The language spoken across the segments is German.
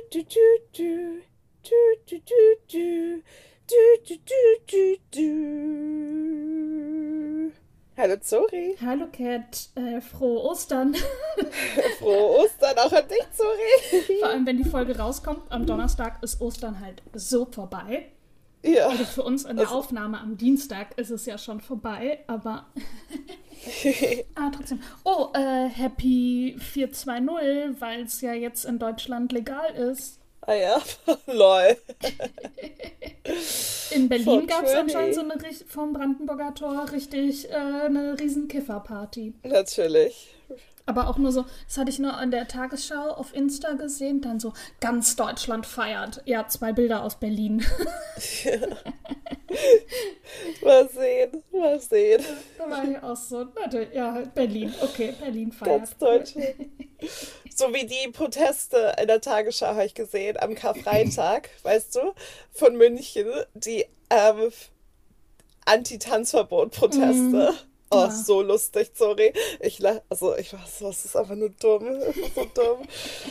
du, du. Du, du, du, du. Du, du, du, du, du. Hallo Zori. Hallo Kat, frohe Ostern. Frohe Ostern auch an dich, Vor Zori. allem, wenn die Folge rauskommt, am Donnerstag ist Ostern halt so vorbei. Ja, Also für uns in der also, Aufnahme am Dienstag ist es ja schon vorbei, aber trotzdem. Oh, Happy 420, weil es ja jetzt in Deutschland legal ist. ah ja, lol. In Berlin gab es anscheinend 420. so eine vom Brandenburger Tor richtig eine riesen Kifferparty. Natürlich. Aber auch nur so, das hatte ich nur an der Tagesschau auf Insta gesehen, dann so, ganz Deutschland feiert. Ja, 2 Bilder aus Berlin. Mal sehen, mal sehen. Da war ich auch so, warte, ja, Berlin, okay, Berlin feiert. Ganz Deutschland. So wie die Proteste in der Tagesschau habe ich gesehen am Karfreitag, weißt du, von München, die Anti-Tanzverbot-Proteste. Oh, Ja, so lustig, sorry. Ich war so, es ist einfach nur dumm. Es ist so dumm.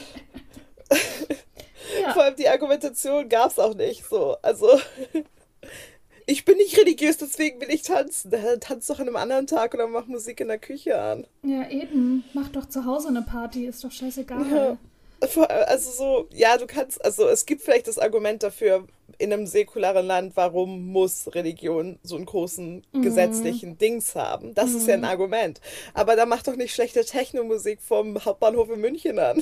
ja, Vor allem die Argumentation gab es auch nicht so. Also, ich bin nicht religiös, deswegen will ich tanzen. Tanz doch an einem anderen Tag oder mach Musik in der Küche an. ja, eben. Mach doch zu Hause eine Party, ist doch Ja. scheißegal. Also so, ja, du kannst, also es gibt vielleicht das Argument dafür in einem säkularen Land, warum muss Religion so einen großen Mhm. gesetzlichen Dings haben? Das ist ja ein Mhm. Argument. Aber da mach doch nicht schlechte Technomusik vom Hauptbahnhof in München an.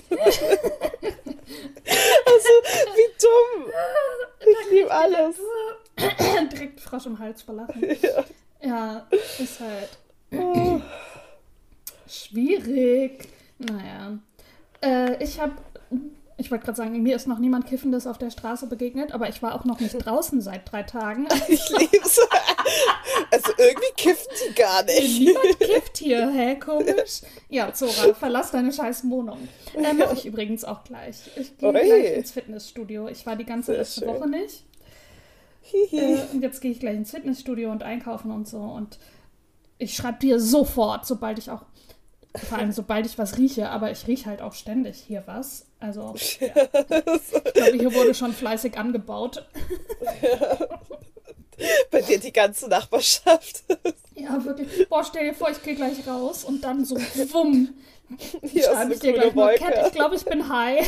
Also, wie dumm. Ich liebe Krieg ich alles. direkt Frosch im Hals vor Lachen. Ja. Ja, ist halt Oh. schwierig. Naja. Ich wollte gerade sagen, mir ist noch niemand Kiffendes auf der Straße begegnet, aber ich war auch noch nicht draußen seit 3 Tagen. Ich lieb's. Also irgendwie kifft die gar nicht. Niemand kifft hier, hä? Komisch. Ja, Zora, verlass deine scheiß Wohnung. Mache ich übrigens auch gleich. Ich gehe gleich Oi, ins Fitnessstudio. Ich war die ganze sehr letzte Woche schön. nicht. Hihi. Und jetzt gehe ich gleich ins Fitnessstudio und einkaufen und so. Und ich schreibe dir sofort, vor allem sobald ich was rieche, aber ich rieche halt auch ständig hier was. Also, ja. Ich glaube, hier wurde schon fleißig angebaut. Bei dir die ganze Nachbarschaft. Ja, wirklich. Boah, stell dir vor, ich gehe gleich raus und dann so, wumm, Hier ist schreibe eine ich dir grüne gleich nur, Cat, ich Wolke. glaube, ich bin high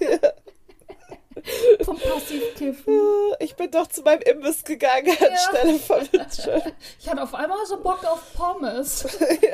vom Passivkiffen. Ich bin doch zu meinem Imbiss gegangen Ja. anstelle von Mitchell. Ich hatte auf einmal so Bock auf Pommes.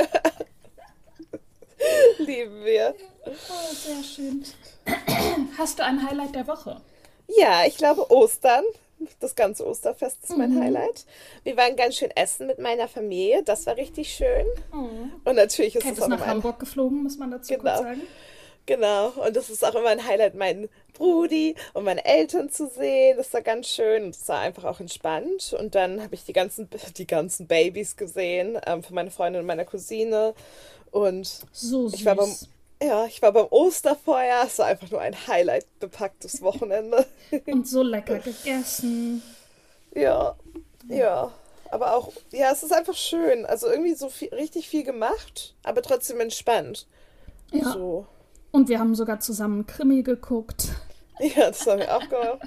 Lieben wir. Oh, sehr schön. Hast du ein Highlight der Woche? Ja, ich glaube Ostern. Das ganze Osterfest ist mein Mhm. Highlight. Wir waren ganz schön essen mit meiner Familie. Das war richtig schön. Oh. Und natürlich ist Cat es ist auch immer nach ein, Hamburg geflogen, muss man dazu kurz genau, sagen. genau. Und das ist auch immer ein Highlight, meinen Brudi und meine Eltern zu sehen. Das war ganz schön und es war einfach auch entspannt. Und dann habe ich die ganzen Babys gesehen, von meiner Freundin und meiner Cousine. Und So ich war beim, süß. ja, ich war beim Osterfeuer. Es war einfach nur ein Highlight bepacktes Wochenende. Und so lecker gegessen. Ja, ja. Aber auch, ja, es ist einfach schön. Also irgendwie so viel, richtig viel gemacht, aber trotzdem entspannt. Ja. So. Und wir haben sogar zusammen Krimi geguckt. Ja, das haben wir auch gemacht.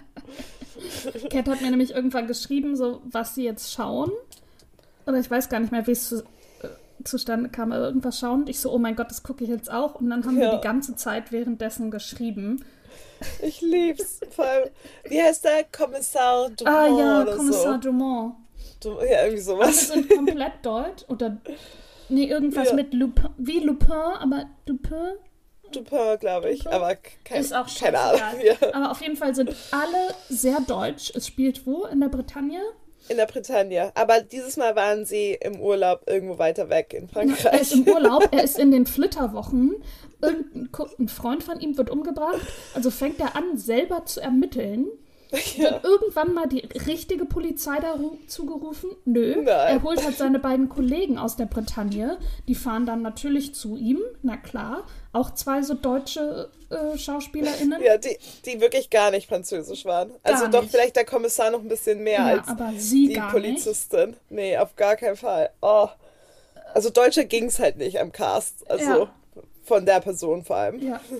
Cat hat mir nämlich irgendwann geschrieben, so was sie jetzt schauen. Oder ich weiß gar nicht mehr, wie es zustande kam, aber irgendwas schauen. Und ich so, oh mein Gott, das gucke ich jetzt auch. Und dann haben wir die Ja, ganze Zeit währenddessen geschrieben. ich lieb's. Vor allem, wie heißt der? Kommissar Ah Dupin ja, oder Kommissar so. Dumont. Ja, irgendwie Alle sowas. sind komplett deutsch. Oder, nee, irgendwas Ja, mit Lupin. Wie Lupin, aber Dupin? Dupin, glaube ich. Dupin? Aber Ist auch keine Ahnung. scheißegal. Ja. Aber auf jeden Fall sind alle sehr deutsch. Es spielt wo? In der Bretagne? In der Bretagne. Aber dieses Mal waren sie im Urlaub irgendwo weiter weg in Ja, er ist Frankreich. im Urlaub, er ist in den Flitterwochen. Ein Freund von ihm wird umgebracht. Also fängt er an, selber zu ermitteln. Ja, Wird irgendwann mal die richtige Polizei dazu gerufen? Nö. Er nein. holt halt seine beiden Kollegen aus der Bretagne. Die fahren dann natürlich zu ihm. Na klar. Auch 2 so deutsche SchauspielerInnen. Ja, die wirklich gar nicht französisch waren. Also Gar doch nicht. vielleicht der Kommissar noch ein bisschen mehr Ja, als aber sie die gar nicht. Polizistin. Nee, auf gar keinen Fall. Oh. Also Deutsche ging's halt nicht am Cast. Also Ja, von der Person vor allem. ja.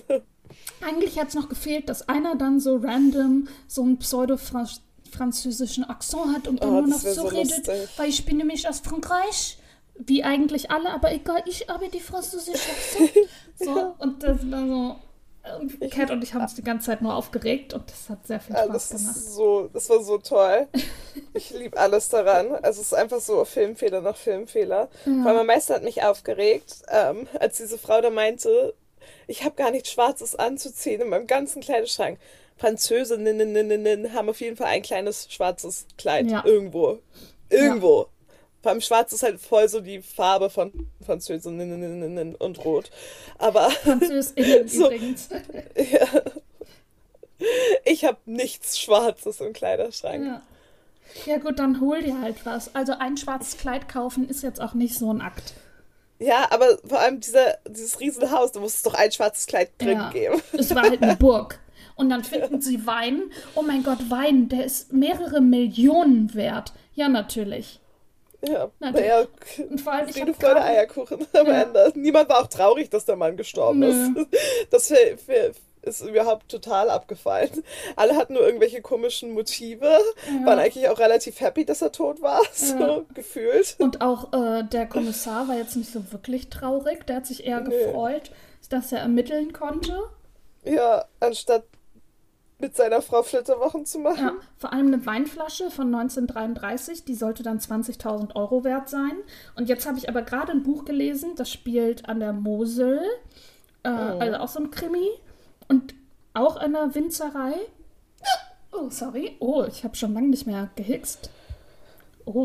Eigentlich hat es noch gefehlt, dass einer dann so random so einen pseudo-französischen Akzent hat und dann nur noch so redet, lustig. weil ich bin nämlich aus Frankreich, wie eigentlich alle, aber egal, ich habe die französische Akzent. So, und das war so, Cat und ich haben uns die ganze Zeit nur aufgeregt und das hat sehr viel Spaß gemacht. Das war so toll. Ich liebe alles daran. Also es ist einfach so Filmfehler nach Filmfehler. Vor allem am meisten hat mich aufgeregt, als diese Frau da meinte, ich habe gar nichts Schwarzes anzuziehen in meinem ganzen Kleiderschrank. Französinnen haben auf jeden Fall ein kleines schwarzes Kleid. Ja. Irgendwo. Irgendwo. Vor allem schwarz ist halt voll so die Farbe von Französinnen und rot. Aber FranzösInnen so, übrigens. ja, ich habe nichts Schwarzes im Kleiderschrank. Ja. Ja gut, dann hol dir halt was. Also ein schwarzes Kleid kaufen ist jetzt auch nicht so ein Akt. Ja, aber vor allem dieses Riesenhaus, da muss es doch ein schwarzes Kleid drin geben. Es war halt eine Burg. Und dann finden sie Wein. Oh mein Gott, Wein, der ist mehrere Millionen wert. Ja, natürlich. Ja, Natürlich. naja, Und vor allem, ich Friede, habe Freude, gerade... Eierkuchen am Ende. Niemand war auch traurig, dass der Mann gestorben Nö. ist. Das ist überhaupt total abgefallen. Alle hatten nur irgendwelche komischen Motive, waren eigentlich auch relativ happy, dass er tot war, so gefühlt. Und auch der Kommissar war jetzt nicht so wirklich traurig. Der hat sich eher gefreut, dass er ermitteln konnte. Ja, anstatt mit seiner Frau Flitterwochen zu machen. Ja, vor allem eine Weinflasche von 1933, die sollte dann 20.000 Euro wert sein. Und jetzt habe ich aber gerade ein Buch gelesen, das spielt an der Mosel, also auch so ein Krimi und auch in einer Winzerei. Oh, sorry. Oh, ich habe schon lange nicht mehr gehickst. Oh.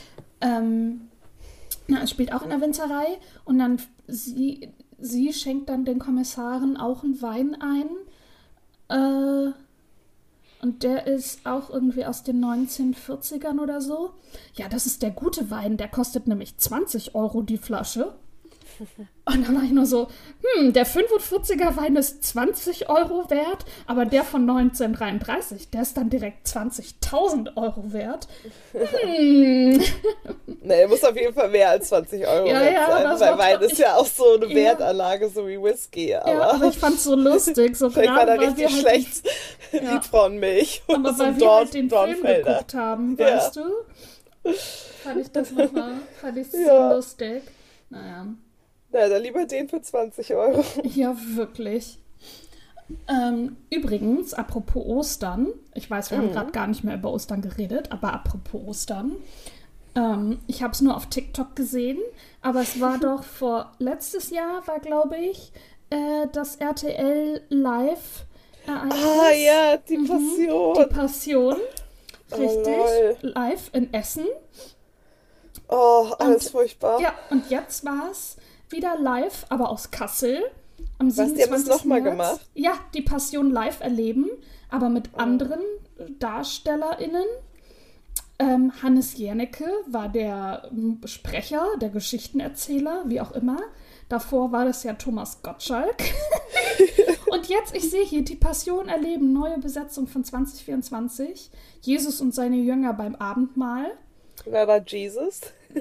Es spielt auch in der Winzerei und dann sie schenkt dann den Kommissaren auch einen Wein ein. Und der ist auch irgendwie aus den 1940ern oder so. Ja, das ist der gute Wein. Der kostet nämlich 20 Euro die Flasche. Und dann war ich nur so, der 45er Wein ist 20 Euro wert, aber der von 1933, der ist dann direkt 20.000 Euro wert. Nee, muss auf jeden Fall mehr als 20 Euro wert sein, weil Wein ist ja auch so eine Wertanlage, so wie Whisky. Aber ich fand's so lustig. So vielleicht war da richtig halt schlecht Liebfrauenmilch und aber so weil wir halt den Film geguckt haben, Ja. weißt du? Fand ich das nochmal, so lustig. Naja. Ja, dann lieber den für 20 Euro. Ja, wirklich. Übrigens, apropos Ostern, ich weiß, wir haben gerade gar nicht mehr über Ostern geredet, aber apropos Ostern, ich habe es nur auf TikTok gesehen, aber es war doch letztes Jahr war, glaube ich, das RTL Live Ah ja, die Passion. Die Passion, richtig, lol. live in Essen. Oh, alles furchtbar. Ja, und jetzt war es wieder live, aber aus Kassel. Am Was, die haben 27. das nochmal März. gemacht? Ja, die Passion live erleben, aber mit anderen DarstellerInnen. Hannes Jernecke war der Sprecher, der Geschichtenerzähler, wie auch immer. Davor war das ja Thomas Gottschalk. Und jetzt, ich sehe hier, die Passion erleben, neue Besetzung von 2024. Jesus und seine Jünger beim Abendmahl. Wer war Jesus?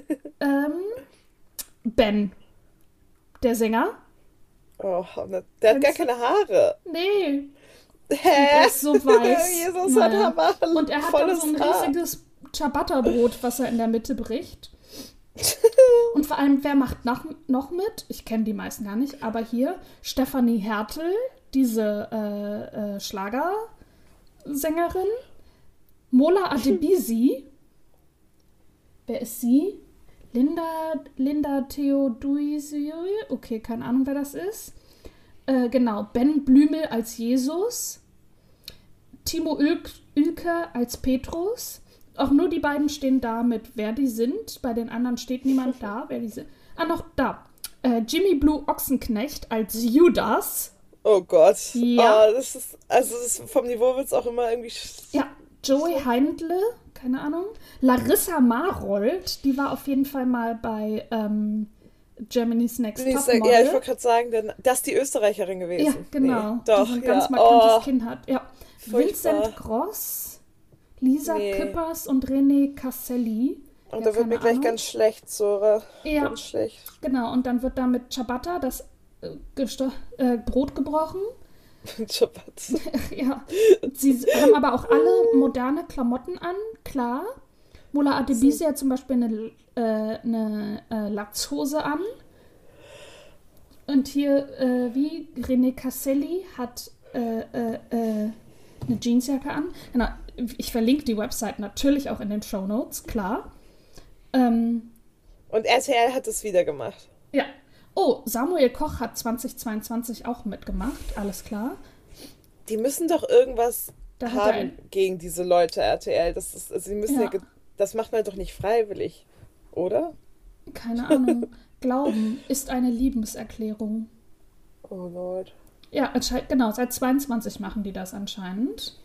Ben, der Sänger. Oh, der hat gar keine Haare. Nee. Hä? Der ist so weiß. Jesus hat Hammer. Und er hat dann so ein riesiges Ciabatta-Brot, was er in der Mitte bricht. Und vor allem, wer macht noch mit? Ich kenne die meisten gar nicht, aber hier Stefanie Hertel, diese Schlagersängerin. Mola Adebisi. Wer ist sie? Linda Theodoisiou. Okay, keine Ahnung, wer das ist. Genau, Ben Blümel als Jesus. Timo Ülke als Petrus. Auch nur die beiden stehen da mit, wer die sind. Bei den anderen steht niemand da, wer die sind. Ah, noch da. Jimmy Blue Ochsenknecht als Judas. Oh Gott. Ja. Vom Niveau wird es auch immer irgendwie... Ja, Joey Heindle, keine Ahnung. Larissa Marold, die war auf jeden Fall mal bei Germany's Next Topmodel. Ja, ich wollte gerade sagen, das ist die Österreicherin gewesen. Ja, genau. Nee, doch, die so ein ganz markantes Kinn hat. Ja. Furchtbar. Vincent Gross, Lisa Küppers und René Casselli. Und da wird mir gleich ganz schlecht, Sora. Ja, ganz schlecht. Genau. Und dann wird da mit Ciabatta das Brot gebrochen. Shabbat. Ja. Sie haben aber auch alle moderne Klamotten an, klar. Mola Adebisi hat zum Beispiel eine Latzhose an. Und hier, wie René Casselli hat eine Jeansjacke an. Genau, ich verlinke die Website natürlich auch in den Shownotes, klar. Und RTL hat es wieder gemacht. Ja. Oh, Samuel Koch hat 2022 auch mitgemacht, alles klar. Die müssen doch irgendwas Da hat haben gegen diese Leute, RTL. Sie müssen Ja. das macht man doch nicht freiwillig, oder? Keine Ahnung. Glauben ist eine Liebeserklärung. Oh Lord. Ja, genau, seit 22 machen die das anscheinend.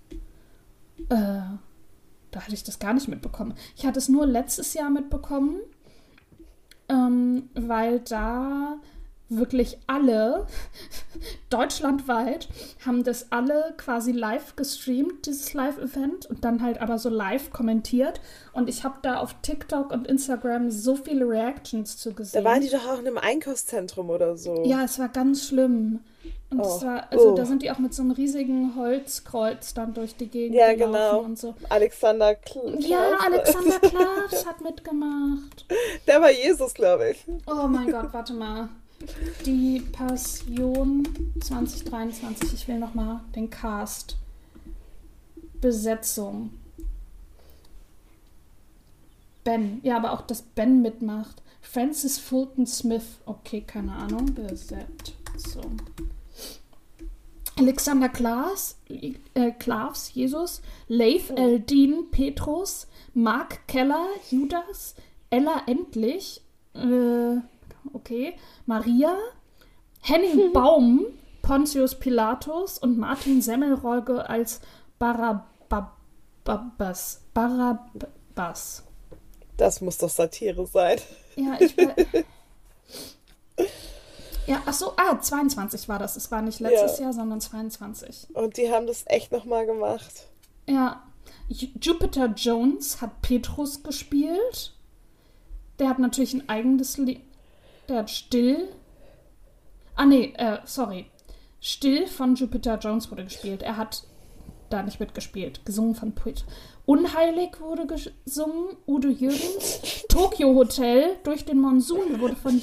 Da hatte ich das gar nicht mitbekommen. Ich hatte es nur letztes Jahr mitbekommen, weil da wirklich alle, deutschlandweit, haben das alle quasi live gestreamt, dieses Live-Event, und dann halt aber so live kommentiert. Und ich habe da auf TikTok und Instagram so viele Reactions zu gesehen. Da waren die doch auch in einem Einkaufszentrum oder so. Ja, es war ganz schlimm. Und Oh. da sind die auch mit so einem riesigen Holzkreuz dann durch die Gegend Ja, gelaufen genau. und so. Alexander Klaas. Ja, Alexander Klaas hat mitgemacht. Der war Jesus, glaube ich. Oh mein Gott, warte mal. Die Passion 2023. Ich will nochmal den Cast. Besetzung. Ben. Ja, aber auch, dass Ben mitmacht. Francis Fulton Smith. Okay, keine Ahnung. Besetzung. Alexander Klaas, Jesus, Leif Eldin Petrus, Mark Keller, Judas, Ella Endlich, okay, Maria, Henning Baum, Pontius Pilatus und Martin Semmelrogge als Barabbas. Das muss doch Satire sein. Ja, ja, ach so, 22 war das. Es war nicht letztes Jahr, sondern 22. Und die haben das echt nochmal gemacht. Ja, Jupiter Jones hat Petrus gespielt. Der hat natürlich ein eigenes Lied. Der hat Still. Still von Jupiter Jones wurde gespielt. Er hat da nicht mitgespielt. Gesungen von Petrus. Unheilig wurde gesungen. Udo Jürgens. Tokyo Hotel durch den Monsun wurde von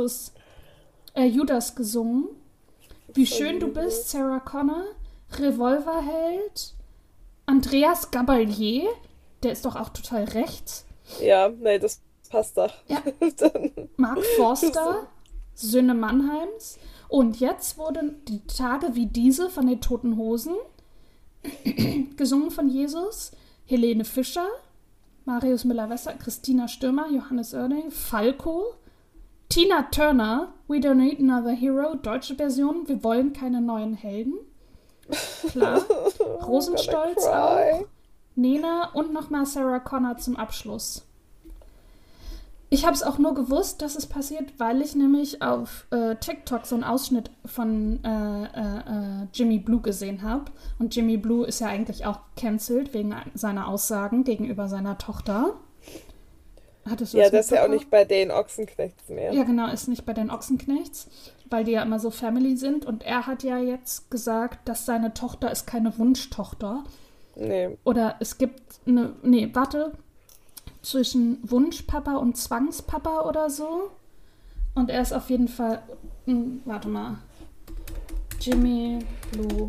Judas gesungen. Wie schön du bist, Sarah Connor. Revolverheld. Andreas Gabalier. Der ist doch auch total rechts. Ja, nee, das passt doch. Ja. Mark Forster. Söhne Mannheims. Und jetzt wurden die Tage wie diese von den Toten Hosen gesungen von Jesus. Helene Fischer. Marius Müller-Western. Christina Stürmer. Johannes Oerding. Falco. Tina Turner, We Don't Need Another Hero, deutsche Version, wir wollen keine neuen Helden. Klar. Rosenstolz auch. Nena und nochmal Sarah Connor zum Abschluss. Ich habe es auch nur gewusst, dass es passiert, weil ich nämlich auf TikTok so einen Ausschnitt von Jimmy Blue gesehen habe. Und Jimmy Blue ist ja eigentlich auch cancelled wegen seiner Aussagen gegenüber seiner Tochter. Hattest du Ja, das ist ja auch nicht bei den Ochsenknechts mehr. Ja, genau, ist nicht bei den Ochsenknechts, weil die ja immer so Family sind. Und er hat ja jetzt gesagt, dass seine Tochter ist keine Wunschtochter. Nee. Oder es gibt zwischen Wunschpapa und Zwangspapa oder so. Und er ist auf jeden Fall, Jimmy Blue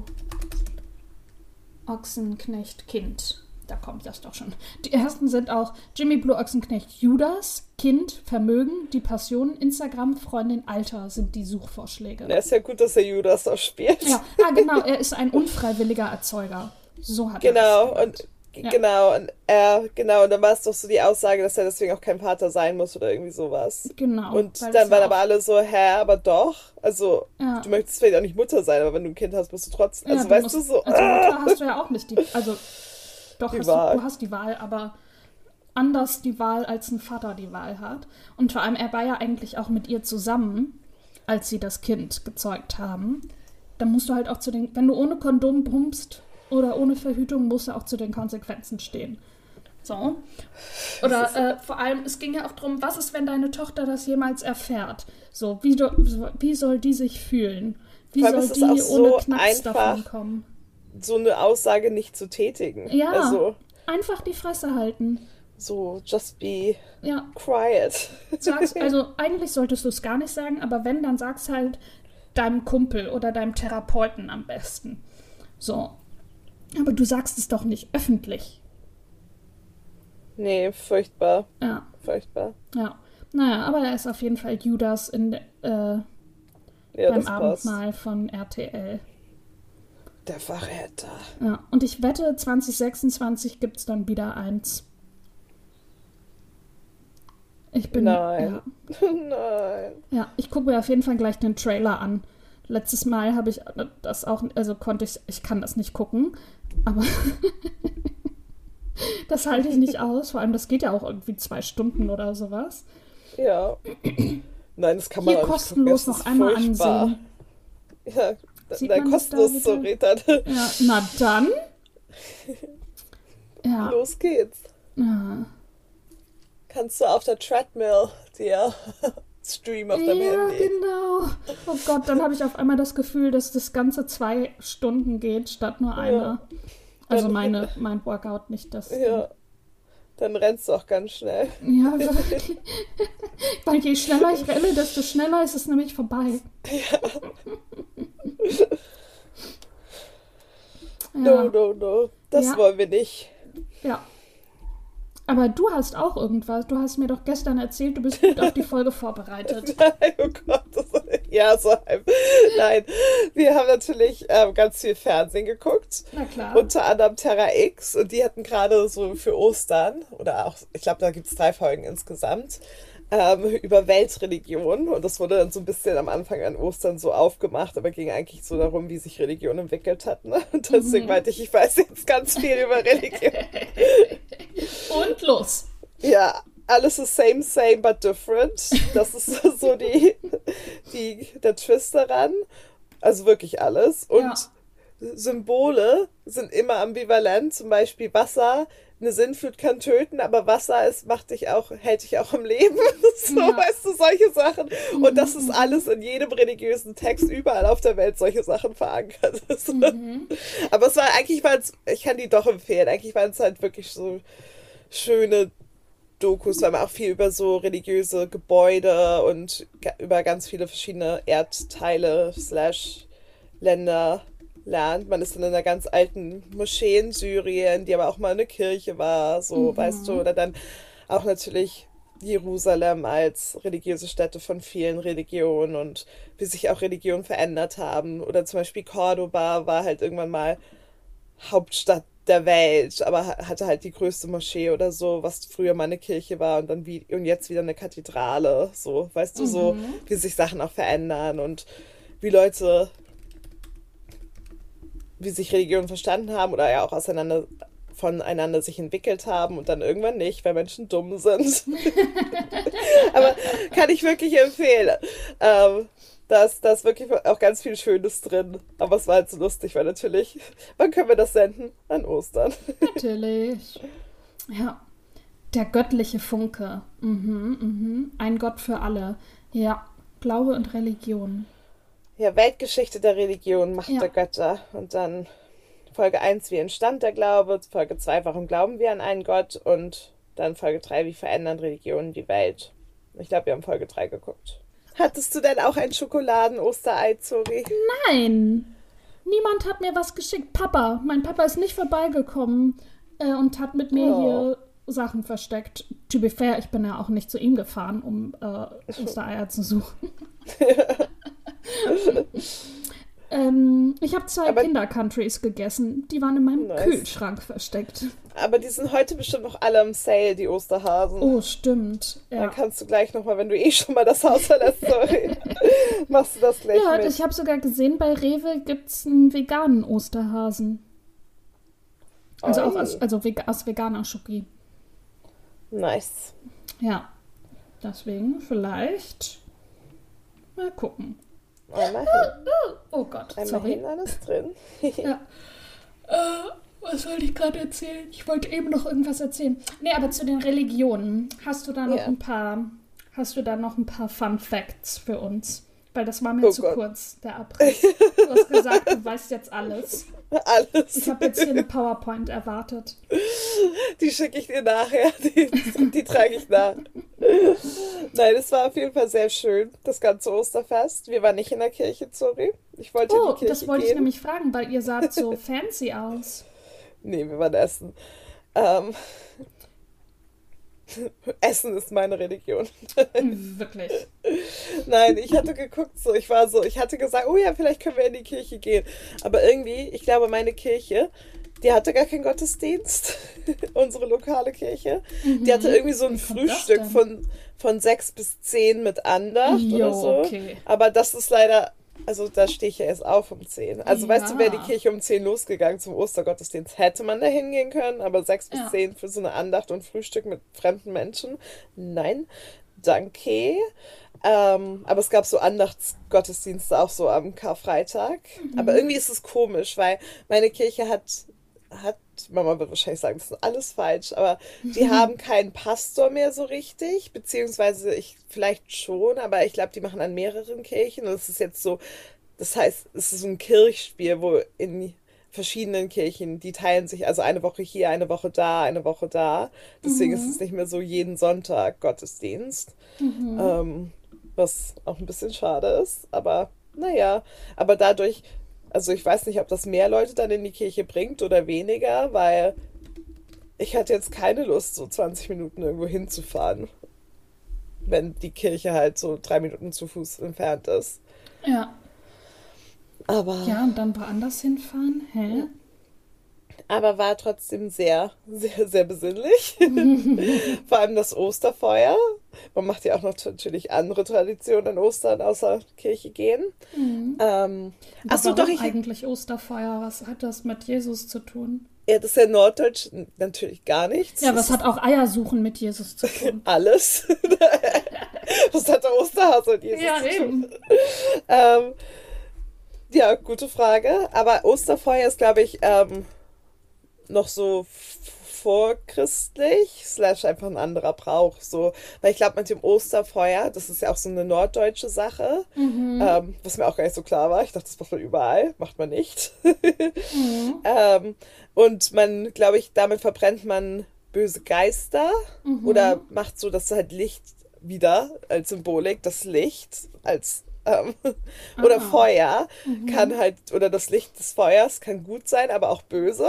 Ochsenknecht Kind. Da kommt das doch schon. Die ersten sind auch Jimmy Blue Ochsenknecht Judas, Kind, Vermögen, die Passion, Instagram, Freundin, Alter sind die Suchvorschläge. Ja, ist ja gut, dass er Judas auch spielt. Ja, genau, er ist ein unfreiwilliger Erzeuger. So hat er das und dann war es doch so die Aussage, dass er deswegen auch kein Vater sein muss oder irgendwie sowas. Genau. Und dann waren aber alle so, aber doch. Also, Ja. du möchtest vielleicht auch nicht Mutter sein, aber wenn du ein Kind hast, bist du trotzdem. Also, Ja, weißt du so. Als Mutter hast du ja auch nicht du hast die Wahl, aber anders die Wahl, als ein Vater die Wahl hat. Und vor allem, er war ja eigentlich auch mit ihr zusammen, als sie das Kind gezeugt haben. Dann musst du halt auch wenn du ohne Kondom pumpst oder ohne Verhütung, musst du auch zu den Konsequenzen stehen. So. Oder vor allem, es ging ja auch darum, was ist, wenn deine Tochter das jemals erfährt? So, wie soll die sich fühlen? Wie Vor allem soll ist die es auch ohne so Knacks davon einfach, kommen? so eine Aussage nicht zu tätigen. Ja, Also einfach die Fresse halten. so, just be Ja, quiet. also eigentlich solltest du es gar nicht sagen, aber wenn, dann sag's halt deinem Kumpel oder deinem Therapeuten am besten. So. Aber du sagst es doch nicht öffentlich. Nee, furchtbar. Ja, Furchtbar. ja. Naja, aber er ist auf jeden Fall Judas Ja, beim das passt. Abendmahl von RTL. Der Verräter. Ja, und ich wette, 2026 gibt es dann wieder eins. Ich bin. Nein. Ja, Nein. ja, ich gucke mir auf jeden Fall gleich den Trailer an. Letztes Mal habe ich das auch, also ich kann das nicht gucken, aber das halte ich nicht aus. Vor allem, das geht ja auch irgendwie 2 Stunden oder sowas. Ja. Nein, das kann man Hier auch nicht kostenlos gucken. Das noch ist einmal furchtbar. ansehen. Ja, Sieht nein, man das da kostenlos zu bitte? Rätern. Ja, na dann. Ja. Los geht's. Ja, Kannst du auf der Treadmill dir streamen auf deinem ja, Handy. genau. Oh Gott, dann habe ich auf einmal das Gefühl, dass das Ganze 2 Stunden geht, statt nur einer. Also mein Workout, nicht das. Ja. Dann rennst du auch ganz schnell. Ja, wirklich. Weil je schneller ich renne, desto schneller ist es nämlich vorbei. Ja. No. Das Ja. wollen wir nicht. Ja. Aber du hast auch irgendwas. Du hast mir doch gestern erzählt, du bist gut auf die Folge vorbereitet. Nein, oh Gott. Ja, so halb. Nein, wir haben natürlich ganz viel Fernsehen geguckt. Na klar. Unter anderem Terra X. Und die hatten gerade so für Ostern, oder auch, ich glaube, da gibt es 3 Folgen insgesamt, über Weltreligionen. Und das wurde dann so ein bisschen am Anfang an Ostern so aufgemacht, aber ging eigentlich so darum, wie sich Religion entwickelt hat. Ne? Und deswegen meinte ich weiß jetzt ganz viel über Religion. Und los. Ja, alles ist same, but different. Das ist so der Twist daran. Also wirklich alles. Und Ja. Symbole sind immer ambivalent. Zum Beispiel Wasser. Eine Sinnflut kann töten, aber Wasser hält dich auch im Leben. So, Ja. weißt du, solche Sachen. Und das ist alles in jedem religiösen Text überall auf der Welt solche Sachen verankert. Aber ich kann die doch empfehlen. Eigentlich waren es halt wirklich so schöne Dokus, weil man auch viel über so religiöse Gebäude und über ganz viele verschiedene Erdteile / Länder lernt. Man ist dann in einer ganz alten Moschee in Syrien, die aber auch mal eine Kirche war, so, weißt du, oder dann auch natürlich Jerusalem als religiöse Stätte von vielen Religionen und wie sich auch Religionen verändert haben. Oder zum Beispiel Cordoba war halt irgendwann mal Hauptstadt der Welt, aber hatte halt die größte Moschee oder so, was früher mal eine Kirche war und und jetzt wieder eine Kathedrale, so, weißt du, so, wie sich Sachen auch verändern und wie sich Religionen verstanden haben oder ja auch voneinander sich entwickelt haben und dann irgendwann nicht, weil Menschen dumm sind. Aber kann ich wirklich empfehlen. Da ist wirklich auch ganz viel Schönes drin. Aber es war halt so lustig, weil natürlich, wann können wir das senden? An Ostern. Natürlich. Ja. Der göttliche Funke. Ein Gott für alle. Ja. Glaube und Religion. Ja, Weltgeschichte der Religion, Macht Ja. der Götter. Und dann Folge 1, wie entstand der Glaube? Folge 2, warum glauben wir an einen Gott? Und dann Folge 3, wie verändern Religionen die Welt? Ich glaube, wir haben Folge 3 geguckt. Hattest du denn auch ein Schokoladen-Osterei, Zori? Nein! Niemand hat mir was geschickt. Papa. Mein Papa ist nicht vorbeigekommen und hat mit mir hier Sachen versteckt. To be fair, ich bin ja auch nicht zu ihm gefahren, um Ostereier zu suchen. Ich habe 2 Kinder-Countries gegessen. Die waren in meinem Kühlschrank versteckt. Aber die sind heute bestimmt noch alle im Sale, die Osterhasen. Oh, stimmt. Ja. Dann kannst du gleich nochmal, wenn du schon mal das Haus verlässt, sorry, machst du das gleich Ja, mit. ich habe sogar gesehen, bei Rewe gibt es einen veganen Osterhasen. Also auch aus veganer Schoki. Nice. Ja, deswegen vielleicht mal gucken. Einmal hin. Oh Gott, Einmal sorry. hin, alles drin. Ja. Was wollte ich gerade erzählen? Ich wollte eben noch irgendwas erzählen. Nee, aber zu den Religionen. Hast du da noch Ja. ein paar Fun Facts für uns? weil das war mir Oh zu Gott. kurz, der Abriss. Du hast gesagt, du weißt jetzt alles. Alles. Ich habe jetzt hier eine PowerPoint erwartet. Die schicke ich dir nachher. Die trage ich nach. Nein, es war auf jeden Fall sehr schön, das ganze Osterfest. Wir waren nicht in der Kirche, sorry. Ich wollte in Oh, die Kirche das wollte ich gehen. nämlich fragen, weil ihr saht so fancy aus. Nee, wir waren essen. Ähm, Essen ist meine Religion. Wirklich. Nein, ich hatte geguckt, ich hatte gesagt, oh ja, vielleicht können wir in die Kirche gehen. Aber irgendwie, ich glaube, meine Kirche, die hatte gar keinen Gottesdienst. Unsere lokale Kirche. Die hatte irgendwie so ein Wie kommt das Frühstück denn? von 6 bis 10 mit Andacht Jo, oder so. okay. Aber das ist leider, also da stehe ich ja erst auf um 10. Also weißt du, wäre die Ja. Kirche um 10 losgegangen zum Ostergottesdienst, hätte man da hingehen können, aber 6 bis Ja. 10 für so eine Andacht und Frühstück mit fremden Menschen, nein, danke. Aber es gab so Andachtsgottesdienste auch so am Karfreitag. Aber irgendwie ist es komisch, weil meine Kirche hat, Mama wird wahrscheinlich sagen, das ist alles falsch, aber die haben keinen Pastor mehr so richtig, beziehungsweise ich vielleicht schon, aber ich glaube, die machen an mehreren Kirchen und es ist jetzt so, das heißt, es ist so ein Kirchspiel, wo in verschiedenen Kirchen, die teilen sich also eine Woche hier, eine Woche da, eine Woche da. Deswegen ist es nicht mehr so jeden Sonntag Gottesdienst. Was auch ein bisschen schade ist, aber naja, aber dadurch, also ich weiß nicht, ob das mehr Leute dann in die Kirche bringt oder weniger, weil ich hatte jetzt keine Lust, so 20 Minuten irgendwo hinzufahren, wenn die Kirche halt so 3 Minuten zu Fuß entfernt ist. Ja. Aber, Ja, und dann woanders hinfahren? Hä? aber war trotzdem sehr, sehr, sehr besinnlich. Vor allem das Osterfeuer. Man macht ja auch noch natürlich andere Traditionen an Ostern, außer Kirche gehen. Ach so, doch, Warum eigentlich Osterfeuer? Was hat das mit Jesus zu tun? ja, das ist ja Norddeutsch natürlich gar nichts. Ja, Das was hat auch Eiersuchen mit Jesus zu tun? alles. Was hat der Osterhase und Jesus Ja, zu tun? eben. Ähm, ja, gute Frage. Aber Osterfeuer ist, glaube ich, noch so vorchristlich, slash einfach ein anderer Brauch. So. Weil ich glaube, mit dem Osterfeuer, das ist ja auch so eine norddeutsche Sache, was mir auch gar nicht so klar war. Ich dachte, das macht man überall, macht man nicht. Und man, glaube ich, damit verbrennt man böse Geister oder macht so, dass halt Licht wieder als Symbolik, das Licht als oder Feuer kann halt, oder das Licht des Feuers kann gut sein, aber auch böse.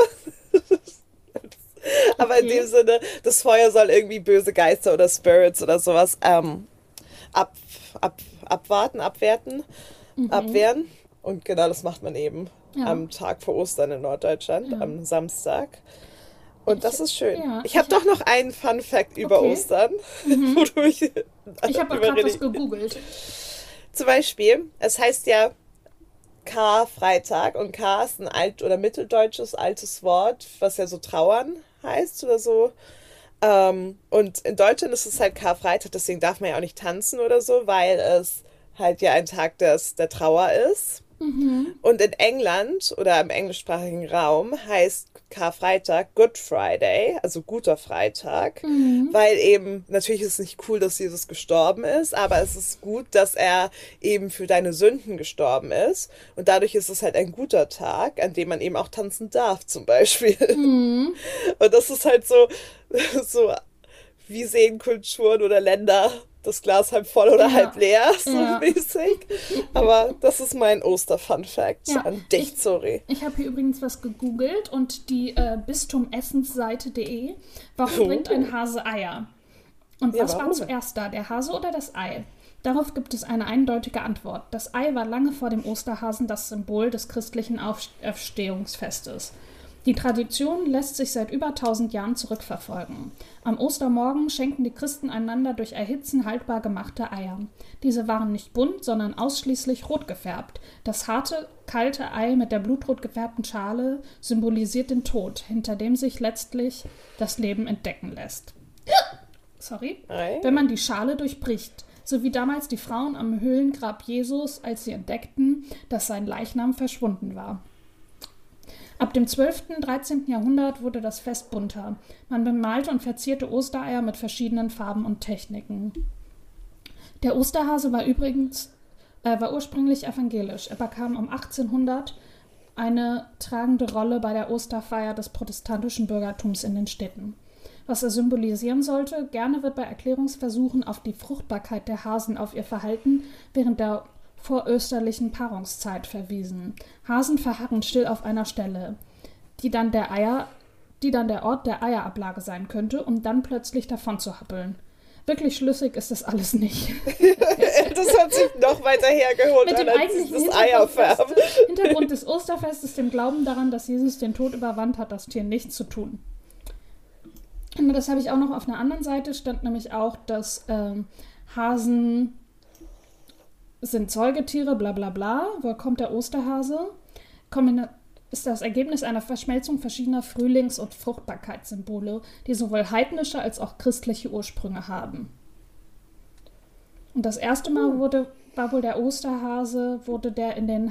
Aber in Okay. dem Sinne, das Feuer soll irgendwie böse Geister oder Spirits oder sowas ab, abwerten. Und genau das macht man eben Ja. am Tag vor Ostern in Norddeutschland, am Samstag. Und das ist schön. ja, Ich habe doch noch einen Fun Fact über Okay. Ostern, wo du mich Ich habe auch gerade was gegoogelt. Zum Beispiel, es heißt ja Karfreitag und Kar ist ein alt- oder mitteldeutsches altes Wort, was ja so trauern heißt oder so. Und in Deutschland ist es halt Karfreitag, deswegen darf man ja auch nicht tanzen oder so, weil es halt ja ein Tag der Trauer ist. Und in England oder im englischsprachigen Raum heißt Karfreitag Good Friday, also guter Freitag, weil eben, natürlich ist es nicht cool, dass Jesus gestorben ist, aber es ist gut, dass er eben für deine Sünden gestorben ist. Und dadurch ist es halt ein guter Tag, an dem man eben auch tanzen darf, zum Beispiel. Und das ist halt so, so, wie sehen Kulturen oder Länder das Glas halb voll oder Ja. halb leer, so Ja. mäßig. Aber das ist mein Oster-Fun-Fact Ja, an dich, sorry. Ich habe hier übrigens was gegoogelt und die bistumessensseite.de. Warum bringt ein Hase Eier? Und Ja, was war warum? zuerst da, der Hase oder das Ei? Darauf gibt es eine eindeutige Antwort. Das Ei war lange vor dem Osterhasen das Symbol des christlichen Auferstehungsfestes. Die Tradition lässt sich seit über 1000 Jahren zurückverfolgen. Am Ostermorgen schenken die Christen einander durch Erhitzen haltbar gemachte Eier. Diese waren nicht bunt, sondern ausschließlich rot gefärbt. Das harte, kalte Ei mit der blutrot gefärbten Schale symbolisiert den Tod, hinter dem sich letztlich das Leben entdecken lässt. Sorry. Ei. Wenn man die Schale durchbricht, so wie damals die Frauen am Höhlengrab Jesus, als sie entdeckten, dass sein Leichnam verschwunden war. Ab dem 12. und 13. Jahrhundert wurde das Fest bunter. Man bemalte und verzierte Ostereier mit verschiedenen Farben und Techniken. Der Osterhase war übrigens Er war ursprünglich evangelisch. Er bekam um 1800 eine tragende Rolle bei der Osterfeier des protestantischen Bürgertums in den Städten. Was er symbolisieren sollte, gerne wird bei Erklärungsversuchen auf die Fruchtbarkeit der Hasen auf ihr Verhalten während der vorösterlichen Paarungszeit verwiesen. Hasen verharren still auf einer Stelle, die dann der Ort der Eierablage sein könnte, um dann plötzlich davon zu happeln. Wirklich schlüssig ist das alles nicht. Das hat sich noch weiter hergeholt, Mit dem als eigentlichen das Eierfärben. Hintergrund des Osterfestes, dem Glauben daran, dass Jesus den Tod überwand, hat das Tier nichts zu tun. Und das habe ich auch noch auf einer anderen Seite, stand nämlich auch, dass Hasen sind Säugetiere, bla bla bla. Woher kommt der Osterhase? Ist das Ergebnis einer Verschmelzung verschiedener Frühlings- und Fruchtbarkeitssymbole, die sowohl heidnische als auch christliche Ursprünge haben. Und das erste Mal war wohl der Osterhase, wurde der in den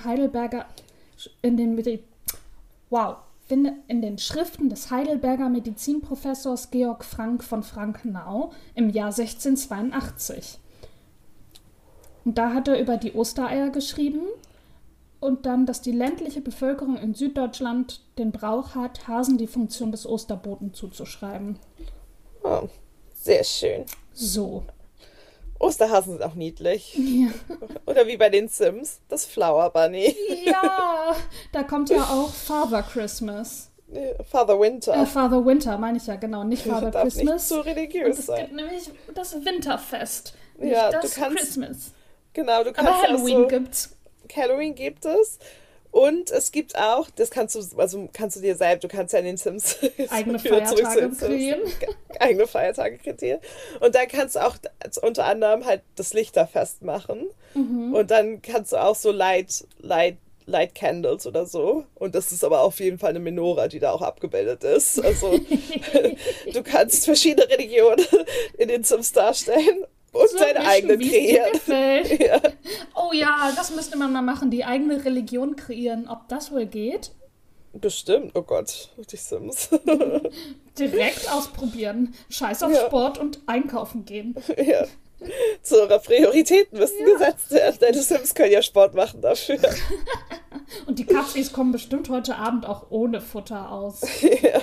in den Schriften des Heidelberger Medizinprofessors Georg Frank von Frankenau im Jahr 1682. Und da hat er über die Ostereier geschrieben und dann, dass die ländliche Bevölkerung in Süddeutschland den Brauch hat, Hasen die Funktion des Osterboten zuzuschreiben. Oh, sehr schön. So. Osterhasen sind auch niedlich. Ja. Oder wie bei den Sims, das Flower Bunny. Ja, da kommt ja auch Father Christmas. Father Winter. Father Winter, meine ich ja, genau, nicht Father darf Christmas. nicht zu religiös Es sein. gibt nämlich das Winterfest, nicht Ja, das du kannst, Christmas. genau, du kannst Aber Halloween auch so, gibt's. Halloween gibt es. Und es gibt auch, das kannst du dir selbst, du kannst ja in den Sims Eigene wieder zurück zu Feiertage den Sims, kreieren. eigene Feiertage kreieren. Und dann kannst du auch unter anderem halt das Lichterfest machen. Und dann kannst du auch so Light Candles oder so. Und das ist aber auf jeden Fall eine Menorah, die da auch abgebildet ist. Also du kannst verschiedene Religionen in den Sims darstellen. Und So deine mischen, eigene wie es dir kreieren. gefällt. Ja. Oh ja, das müsste man mal machen, die eigene Religion kreieren. Ob das wohl geht? Bestimmt, oh Gott, die Sims. Direkt ausprobieren. Scheiß auf Ja. Sport und einkaufen gehen. Ja. So, eure Prioritäten müssten gesetzt werden. Deine Sims können ja Sport machen dafür. Und die Katzis kommen bestimmt heute Abend auch ohne Futter aus. Ja.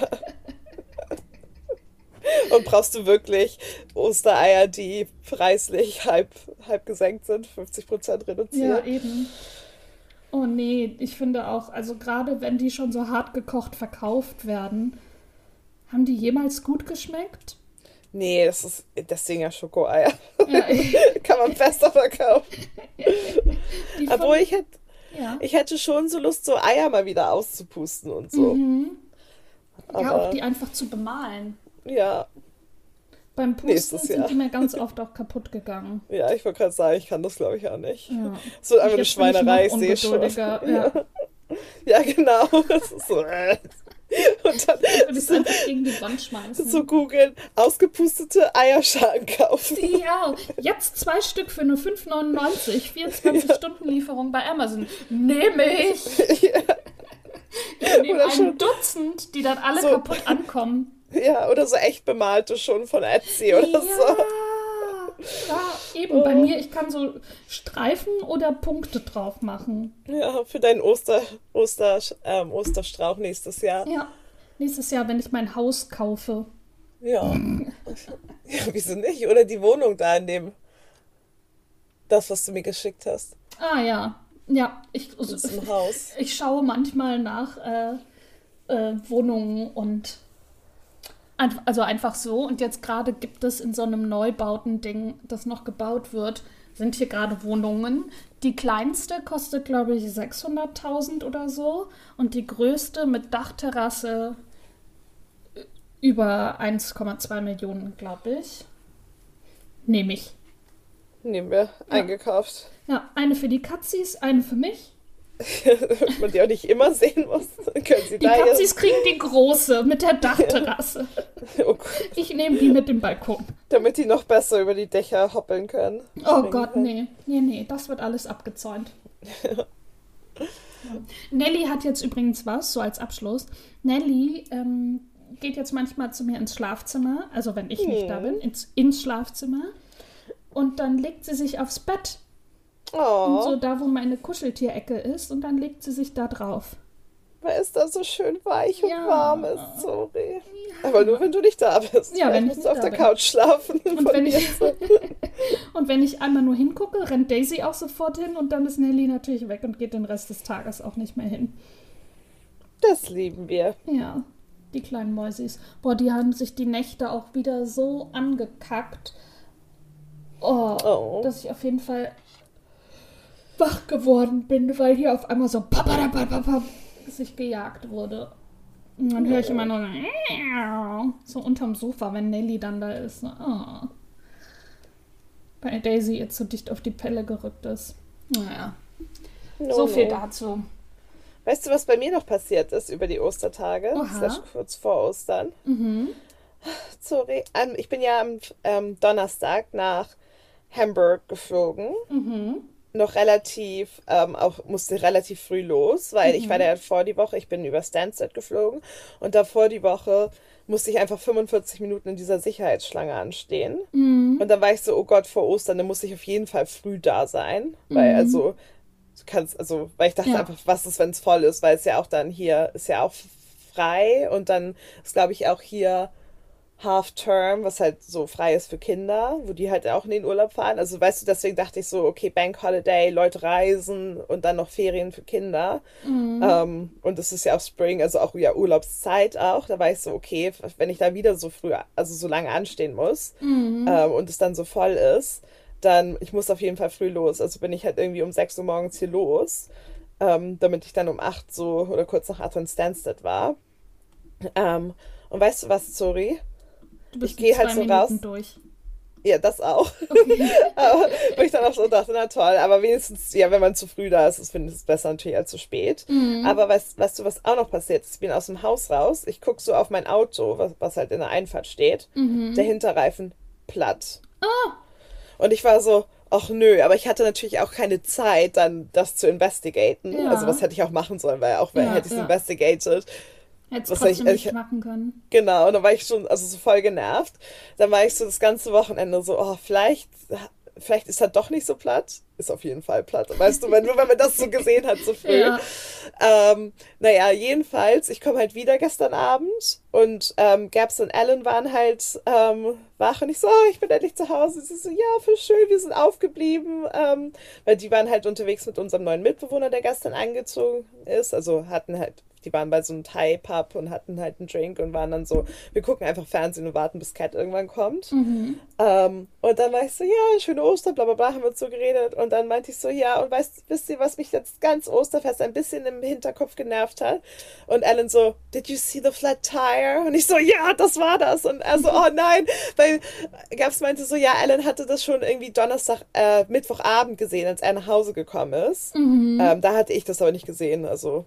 Und brauchst du wirklich Ostereier, die preislich halb gesenkt sind, 50% Ja, reduziert? eben. Oh nee, ich finde auch, also gerade wenn die schon so hart gekocht verkauft werden, haben die jemals gut geschmeckt? Nee, das ist deswegen ja Schokoeier. Ja, Kann man besser verkaufen. die Obwohl von- ja. ich hätte schon so Lust, so Eier mal wieder auszupusten und so. Ja, Aber auch die einfach zu bemalen. ja, Beim Pusten Nächstes Jahr. sind die mir ganz oft auch kapput gegangen. ja, ich wollte gerade sagen, ich kann das glaube ich auch nicht. Ja. So einfach eine Jetzt bin ich Schweinerei, noch ich sehe schon. ungeduldiger, ja. Ja, genau. Das ist so. Und dann Ich würde es einfach gegen die Wand schmeißen. so googeln, ausgepustete Eierschalen kaufen. Ja, jetzt 2 Stück für nur 5,99, 24-Stunden-Lieferung bei Amazon. Nehme ich! Ich nehme Oder ein schon- Dutzend, die dann alle So. kaputt ankommen. Ja, oder so echt bemalte schon von Etsy oder so. Ja, eben. Bei mir, ich kann so Streifen oder Punkte drauf machen. Ja, für deinen Osterstrauch nächstes Jahr. Ja, nächstes Jahr, wenn ich mein Haus kaufe. Ja. Ja, wieso nicht? Oder die Wohnung da in dem, das, was du mir geschickt hast. Ah ja, ja. Das ist ein Haus. Ich schaue manchmal nach Wohnungen und also einfach so. Und jetzt gerade gibt es in so einem Neubauten-Ding, das noch gebaut wird, sind hier gerade Wohnungen. Die kleinste kostet, glaube ich, 600.000 oder so. Und die größte mit Dachterrasse über 1,2 Millionen, glaube ich. Nehme ich. Nehmen wir, eingekauft. Ja, eine für die Katzis, eine für mich. Damit man die auch nicht immer sehen muss. Dann können sie Die da Katzis kriegen die große mit der Dachterrasse. Oh Gott, Ich nehme die mit dem Balkon. damit die noch besser über die Dächer hoppeln können. Oh Springen Gott, können. nee, das wird alles abgezäunt. Ja. Nelly hat jetzt übrigens was, so als Abschluss. Nelly geht jetzt manchmal zu mir ins Schlafzimmer, also wenn ich nicht da bin, ins Schlafzimmer. Und dann legt sie sich aufs Bett. Und so Oh, da, wo meine Kuscheltierecke ist. Und dann legt sie sich da drauf. weil es da so schön weich und warm Ja. ist, sorry. Aber nur, wenn du nicht da bist. Ja, Vielleicht wenn ich musst du nicht auf da der bin. Couch schlafen Und von wenn mir. ich, und wenn ich einmal nur hingucke, rennt Daisy auch sofort hin und dann ist Nelly natürlich weg und geht den Rest des Tages auch nicht mehr hin. Das lieben wir. Ja, die kleinen Mäusis. Boah, die haben sich die Nächte auch wieder so angekackt. Oh, Oh. dass ich auf jeden Fall wach geworden bin, weil hier auf einmal so papapapapap sich gejagt wurde. Und dann höre ich immer nur so unterm Sofa, wenn Nelly dann da ist. Oh. Weil Daisy ihr zu dicht auf die Pelle gerückt ist. Naja, No, so viel no. dazu. Weißt du, was bei mir noch passiert ist über die Ostertage? Oha. Slash kurz vor Ostern. Mhm. Sorry. Ich bin ja am Donnerstag nach Hamburg geflogen. Mhm. Noch relativ, auch musste relativ früh los, weil ich war da ja vor die Woche, ich bin über Stansted geflogen und davor die Woche musste ich einfach 45 Minuten in dieser Sicherheitsschlange anstehen. Mhm. Und dann war ich so, oh Gott, vor Ostern, dann muss ich auf jeden Fall früh da sein, weil also, weil ich dachte Ja. einfach, was ist, wenn es voll ist, weil es ja auch dann hier, ist ja auch frei und dann ist, glaube ich, auch hier Half-Term, was halt so frei ist für Kinder, wo die halt auch in den Urlaub fahren. Also weißt du, deswegen dachte ich so, okay, Bank Holiday, Leute reisen und dann noch Ferien für Kinder. Und es ist ja auch Spring, also auch ja Urlaubszeit auch. Da war ich so, okay, wenn ich da wieder so früh, also so lange anstehen muss und es dann so voll ist, dann, ich muss auf jeden Fall früh los. Also bin ich halt irgendwie um 6 Uhr morgens hier los, damit ich dann um 8 so oder kurz nach 8 in Stansted war. Und weißt du was, sorry? Du bist Ich gehe in halt 2 so Minuten raus. durch. Ja, das auch. Okay. Aber wo ich dann auch so dachte, na toll, aber wenigstens, ja, wenn man zu früh da ist, finde ich es besser natürlich als zu spät. Aber weißt du, was auch noch passiert ist? Ich bin aus dem Haus raus, ich gucke so auf mein Auto, was halt in der Einfahrt steht, der Hinterreifen platt. Und ich war so, ach nö, aber ich hatte natürlich auch keine Zeit, dann das zu investigaten. Ja. Also was hätte ich auch machen sollen, weil auch Ja, hätte ich es ja. investigated. Hättest Was trotzdem ich- nicht machen können. Genau, und dann war ich schon, also so voll genervt. Dann war ich so das ganze Wochenende so, oh, vielleicht ist er doch nicht so platt. Ist auf jeden Fall platt. Weißt du, nur wenn man das so gesehen hat, so früh. Ja. Naja, jedenfalls, ich komme halt wieder gestern Abend und Gabs und Alan waren halt wach und ich so, oh, ich bin endlich zu Hause. Sie so, ja, voll schön, wir sind aufgeblieben. Weil die waren halt unterwegs mit unserem neuen Mitbewohner, der gestern eingezogen ist. Also die waren bei so einem Thai-Pub und hatten halt einen Drink und waren dann so, wir gucken einfach Fernsehen und warten, bis Cat irgendwann kommt. Und dann war ich so, ja, schöne Ostern, bla bla bla, haben wir uns so geredet. Und dann meinte ich so, ja, und wisst ihr, was mich jetzt ganz Osterfest ein bisschen im Hinterkopf genervt hat? Und Alan so, did you see the flat tire? Und ich so, ja, das war das. Und er so, oh nein, weil Gabs meinte so, ja, Alan hatte das schon irgendwie Mittwochabend gesehen, als er nach Hause gekommen ist. Da hatte ich das aber nicht gesehen, also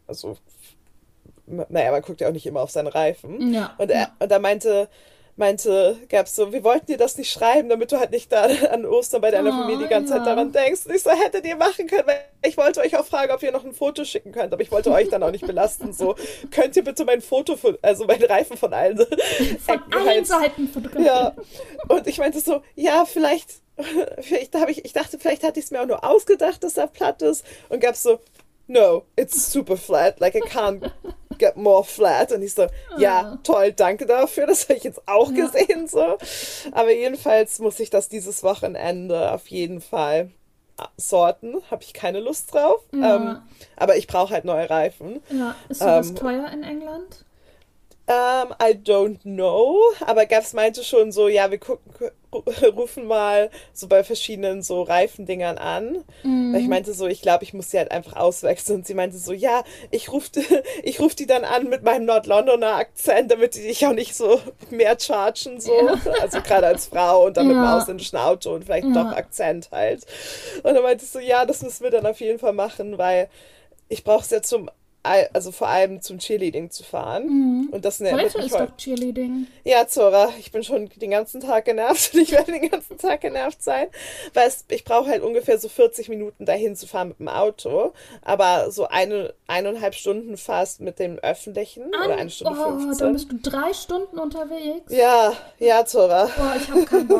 naja, man guckt ja auch nicht immer auf seine Reifen. Ja. Und da meinte Gabs so, wir wollten dir das nicht schreiben, damit du halt nicht da an Ostern bei deiner Familie die ganze Zeit daran denkst. Und ich so, hättet ihr machen können, weil ich wollte euch auch fragen, ob ihr noch ein Foto schicken könnt, aber ich wollte euch dann auch nicht belasten. So, könnt ihr bitte mein Foto, also meinen Reifen von allen Von allen Seiten fotografieren. Ja, und ich meinte so, ja, vielleicht ich dachte, vielleicht hatte ich es mir auch nur ausgedacht, dass er platt ist. Und Gabs so, no, it's super flat, like I can't get more flat. Und ich so, ja, toll, danke dafür, das habe ich jetzt auch gesehen, so. Aber jedenfalls muss ich das dieses Wochenende auf jeden Fall sorten, habe ich keine Lust drauf. Ja. Aber ich brauche halt neue Reifen. Ja. Ist sowas teuer in England? I don't know, aber Gabs meinte schon so, ja, wir rufen mal so bei verschiedenen so Reifendingern an. Weil ich meinte so, ich glaube, ich muss sie halt einfach auswechseln. Und sie meinte so, ja, ich ruf die dann an mit meinem Nord-Londoner Akzent, damit die dich auch nicht so mehr chargen, so. Ja. Also gerade als Frau und dann mit dem Ja. ausländischen Auto und vielleicht doch Akzent halt. Und dann meinte ich so, ja, das müssen wir dann auf jeden Fall machen, weil ich brauche es ja also vor allem zum Cheerleading zu fahren. Und das Heute ist doch Cheerleading. Ja, Zora, ich bin schon den ganzen Tag genervt und ich werde den ganzen Tag genervt sein, weil ich brauche halt ungefähr so 40 Minuten dahin zu fahren mit dem Auto, aber so 1,5 Stunden fast mit dem Öffentlichen oder 1 Stunde dann 15. bist du 3 Stunden unterwegs. Ja, Zora. Boah, ich habe keinen Bock.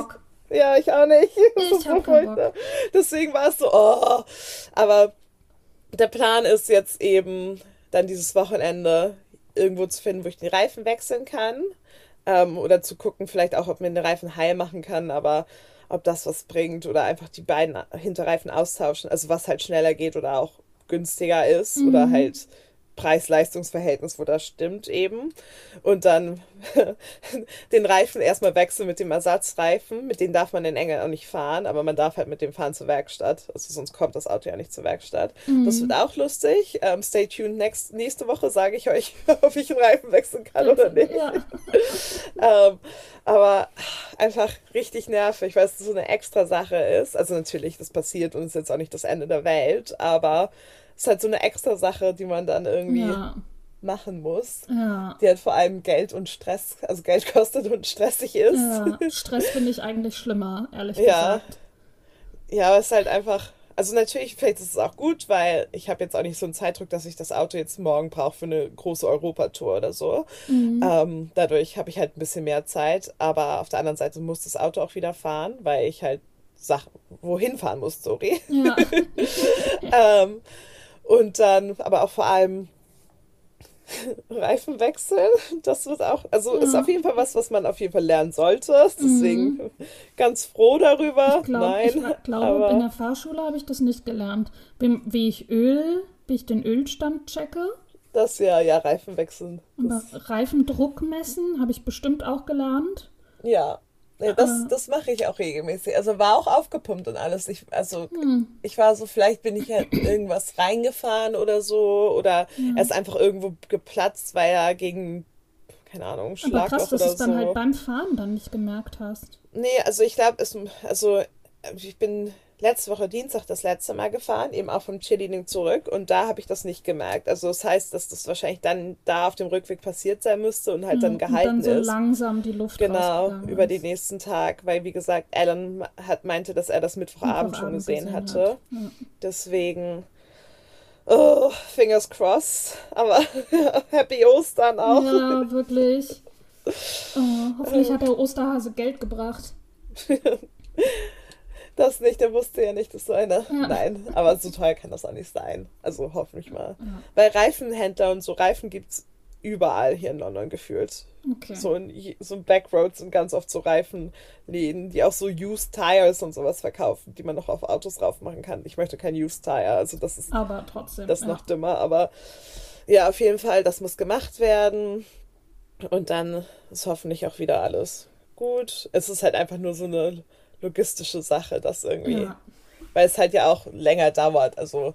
Ja, ich auch nicht. Das ist Ich so hab keinen furchtbar. Bock. Deswegen war es so, oh. Aber der Plan ist jetzt eben, dann dieses Wochenende irgendwo zu finden, wo ich den Reifen wechseln kann. Oder zu gucken, vielleicht auch, ob man den Reifen heil machen kann, aber ob das was bringt oder einfach die beiden Hinterreifen austauschen. Also was halt schneller geht oder auch günstiger ist oder Mhm. halt Preis-Leistungs-Verhältnis, wo das stimmt eben. Und dann den Reifen erstmal wechseln mit dem Ersatzreifen. Mit denen darf man in England auch nicht fahren, aber man darf halt mit dem fahren zur Werkstatt. Also sonst kommt das Auto ja nicht zur Werkstatt. Das wird Mhm. auch lustig. Stay tuned. Nächste Woche sage ich euch, ob ich einen Reifen wechseln kann oder nicht. Ja. Ähm, aber einfach richtig nervig, weil es so eine extra Sache ist. Also natürlich, das passiert und ist jetzt auch nicht das Ende der Welt, aber es ist halt so eine extra Sache, die man dann irgendwie Ja. machen muss, Ja. die halt vor allem Geld und Stress, also Geld kostet und stressig ist. Ja. Stress finde ich eigentlich schlimmer, ehrlich Ja, gesagt. ja, aber es ist halt einfach, also natürlich, vielleicht ist es auch gut, weil ich habe jetzt auch nicht so einen Zeitdruck, dass ich das Auto jetzt morgen brauche für eine große Europatour oder so. Mhm. Dadurch habe ich halt ein bisschen mehr Zeit, aber auf der anderen Seite muss das Auto auch wieder fahren, weil ich halt Sachen wohin fahren muss, sorry. Ja. Ähm, und dann, aber auch vor allem Reifen wechseln, das wird auch, also ist auf Ja. jeden Fall was, was man auf jeden Fall lernen sollte. Mhm. Deswegen ganz froh Ich darüber. glaube, Nein, glaube, in aber der Fahrschule habe ich das nicht gelernt. Wie ich den Ölstand checke. das ja, Reifen wechseln. Aber Reifendruck messen habe ich bestimmt auch gelernt. Ja, nee, Äh, das mache ich auch regelmäßig. Also war auch aufgepumpt und alles. Also hm, ich war so, vielleicht bin ich ja in irgendwas reingefahren oder so. Oder er ja. ist einfach irgendwo geplatzt, weil er gegen, keine Ahnung, Aber krass, Schlagloch dass du oder es dann halt so. beim Fahren dann nicht gemerkt hast. Nee, also ich glaube, also ich bin letzte Woche Dienstag das letzte Mal gefahren, eben auch vom Cheerleading zurück und da habe ich das nicht gemerkt. Also das heißt, dass das wahrscheinlich dann da auf dem Rückweg passiert sein müsste und halt dann Ja, und dann gehalten so ist. langsam die Luft Genau, über rausgegangen den ist. nächsten Tag, weil wie gesagt, Alan meinte, dass er das Mittwochabend schon Mittwochabend gesehen gesehen hat. hatte. Ja, Deswegen, oh, fingers crossed. Aber Happy Ostern auch. ja wirklich. Oh, hoffentlich hat der Osterhase Geld gebracht. Das nicht, der wusste ja nicht, dass so eine. Ja. Nein, aber so teuer kann das auch nicht sein. Also hoffentlich mal. Ja, Weil Reifenhändler und so Reifen gibt's überall hier in London gefühlt. okay. So in Backroads sind ganz oft so Reifenläden, die auch so Used Tires und sowas verkaufen, die man noch auf Autos drauf machen kann. Ich möchte kein Used Tire, also das ist Aber trotzdem, das ja. noch dümmer, aber ja, auf jeden Fall, das muss gemacht werden und dann ist hoffentlich auch wieder alles gut. Es ist halt einfach nur so eine logistische Sache, das irgendwie, Ja. weil es halt ja auch länger dauert,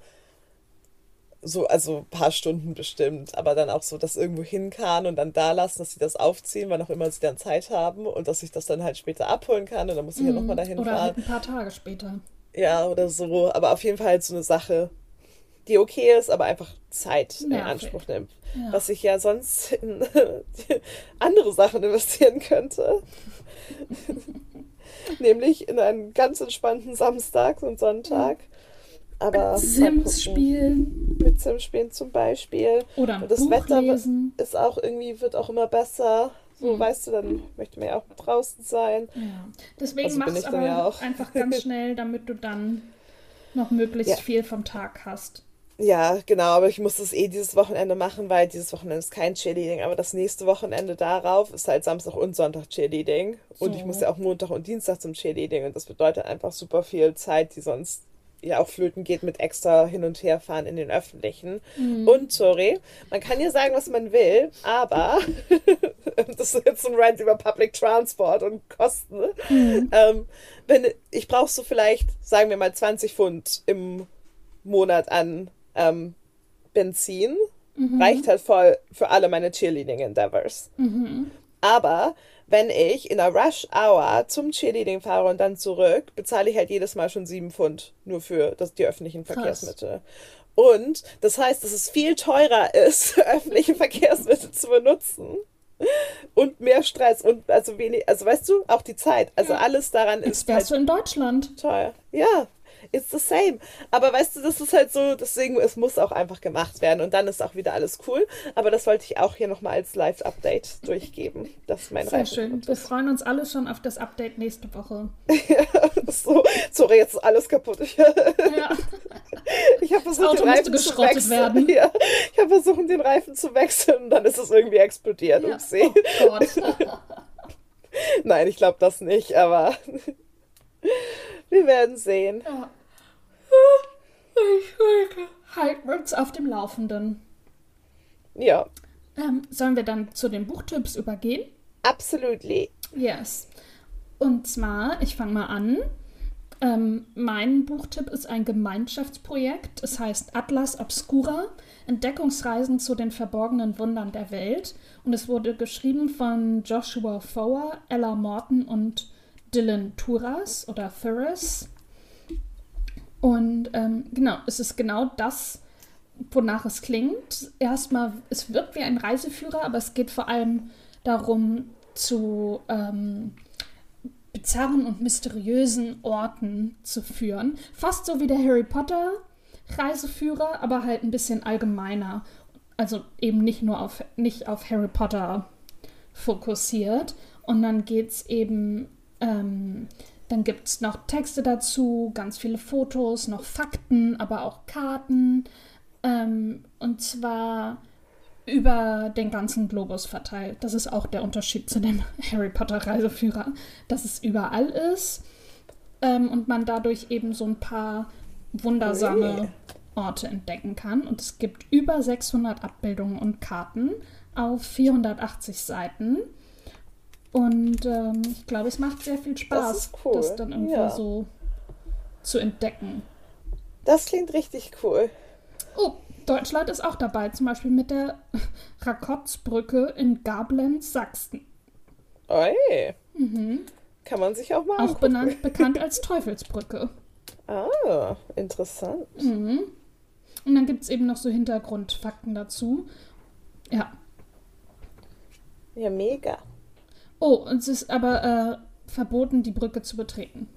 also ein paar Stunden bestimmt, aber dann auch so, dass irgendwo hinkarren und dann da lassen, dass sie das aufziehen, wann auch immer sie dann Zeit haben und dass ich das dann halt später abholen kann und dann muss ich ja nochmal Mhm. dahin Oder fahren. halt ein paar Tage später. Ja, oder so, aber auf jeden Fall halt so eine Sache, die okay ist, aber einfach Zeit in Nervig. Anspruch nimmt. Ja. Was ich ja sonst in andere Sachen investieren könnte. Nämlich in einen ganz entspannten Samstag und Sonntag. Aber mal Sims gucken. spielen. Mit Sim spielen zum Beispiel. Oder ein Und das Buch Wetter lesen. ist auch irgendwie, wird auch immer besser. So, weißt du, dann möchte man ja auch draußen sein. Ja. Deswegen Also bin mach's ich dann ja aber auch. einfach ganz schnell, damit du dann noch möglichst Ja, viel vom Tag hast. ja, genau, aber ich muss das dieses Wochenende machen, weil dieses Wochenende ist kein Cheerleading, aber das nächste Wochenende darauf ist halt Samstag und Sonntag Cheerleading und ich muss So. ja auch Montag und Dienstag zum Cheerleading und das bedeutet einfach super viel Zeit, die sonst ja auch flöten geht mit extra hin und her fahren in den öffentlichen. Mhm. Und sorry, man kann ja sagen, was man will, aber das ist jetzt so ein Rant über Public Transport und Kosten. Mhm. Wenn ich brauche so vielleicht, sagen wir mal 20 Pfund im Monat an Benzin, reicht Mhm. halt voll für alle meine Cheerleading Endeavors. Mhm. Aber wenn ich in einer Rush Hour zum Cheerleading fahre und dann zurück, bezahle ich halt jedes Mal schon 7 Pfund nur für die öffentlichen Krass. Verkehrsmittel. Und das heißt, dass es viel teurer ist, öffentliche Verkehrsmittel zu benutzen und mehr Stress und also weißt du, auch die Zeit. Also Ja. alles daran Jetzt ist wärst halt du in Deutschland. teuer. Ja, It's the same. Aber weißt du, das ist halt so, deswegen, es muss auch einfach gemacht werden und dann ist auch wieder alles cool. Aber das wollte ich auch hier nochmal als Live-Update durchgeben. Das ist mein Sehr schön. Wir Reifenstatus. freuen uns alle schon auf das Update nächste Woche. So, sorry, jetzt ist alles kaputt. Ja, Ich habe das versucht, Auto den musste Reifen zu geschrottet wechseln. werden. Ja, ich habe versucht, den Reifen zu wechseln und dann ist es irgendwie explodiert. Ja. Upsi. Oh Gott. Nein, ich glaube das nicht, aber wir werden sehen. Ja. Halten wir uns auf dem Laufenden. Ja, Sollen wir dann zu den Buchtipps übergehen? absolutely. Yes. Und zwar, ich fange mal an. Mein Buchtipp ist ein Gemeinschaftsprojekt. Es heißt Atlas Obscura, Entdeckungsreisen zu den verborgenen Wundern der Welt. Und es wurde geschrieben von Joshua Foer, Ella Morton und Dylan Thuras oder Thuras. Und genau, es ist genau das, wonach es klingt. Erstmal, es wirkt wie ein Reiseführer, aber es geht vor allem darum, zu bizarren und mysteriösen Orten zu führen. Fast so wie der Harry Potter Reiseführer, aber halt ein bisschen allgemeiner. Also eben nicht auf Harry Potter fokussiert. Und dann geht's eben, dann gibt es noch Texte dazu, ganz viele Fotos, noch Fakten, aber auch Karten. Und zwar über den ganzen Globus verteilt. Das ist auch der Unterschied zu dem Harry Potter Reiseführer, dass es überall ist und man dadurch eben so ein paar wundersame Orte entdecken kann. Und es gibt über 600 Abbildungen und Karten auf 480 Seiten. Und ich glaube, es macht sehr viel Spaß, Das ist cool. das dann irgendwie Ja. so zu entdecken. Das klingt richtig cool. Oh, Deutschland ist auch dabei, zum Beispiel mit der Rakotzbrücke in Gablenz, Sachsen. Oi. Kann man sich auch mal Auch angucken. bekannt als Teufelsbrücke. Ah, interessant. Und dann gibt es eben noch so Hintergrundfakten dazu. Ja. Ja, mega. Oh, und es ist aber verboten, die Brücke zu betreten.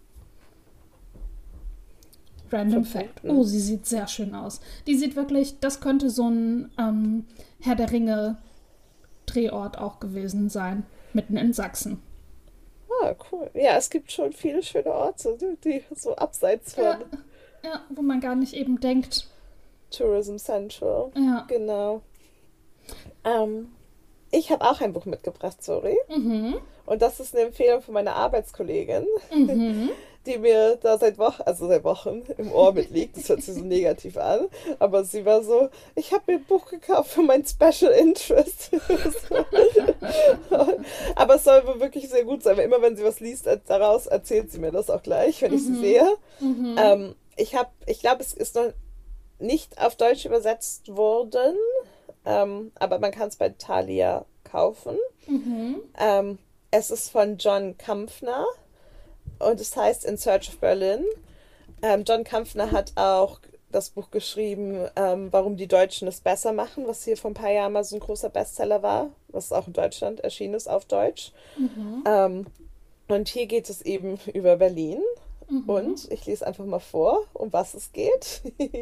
Random Fact. Verboten. Oh, sie sieht sehr schön aus. Die sieht wirklich, das könnte so ein Herr der Ringe Drehort auch gewesen sein. Mitten in Sachsen. Ah, cool. Ja, es gibt schon viele schöne Orte, die so abseits von Ja, wo man gar nicht eben denkt. Tourism Central. Ja. Genau. Ich habe auch ein Buch mitgebracht, sorry. Und das ist eine Empfehlung von meiner Arbeitskollegin, die mir da seit Wochen im Ohr mitliegt. Das hört sich so negativ an. Aber sie war so, ich habe mir ein Buch gekauft für mein Special Interest. Aber es soll wohl wirklich sehr gut sein, weil immer wenn sie was liest, daraus erzählt sie mir das auch gleich, wenn ich sie sehe. Ich glaube, es ist noch nicht auf Deutsch übersetzt worden, aber man kann es bei Thalia kaufen. Es ist von John Kampfner und es heißt In Search of Berlin. John Kampfner hat auch das Buch geschrieben, warum die Deutschen es besser machen, was hier vor ein paar Jahren mal so ein großer Bestseller war, was auch in Deutschland erschienen ist auf Deutsch. Und hier geht es eben über Berlin. Und ich lese einfach mal vor, um was es geht.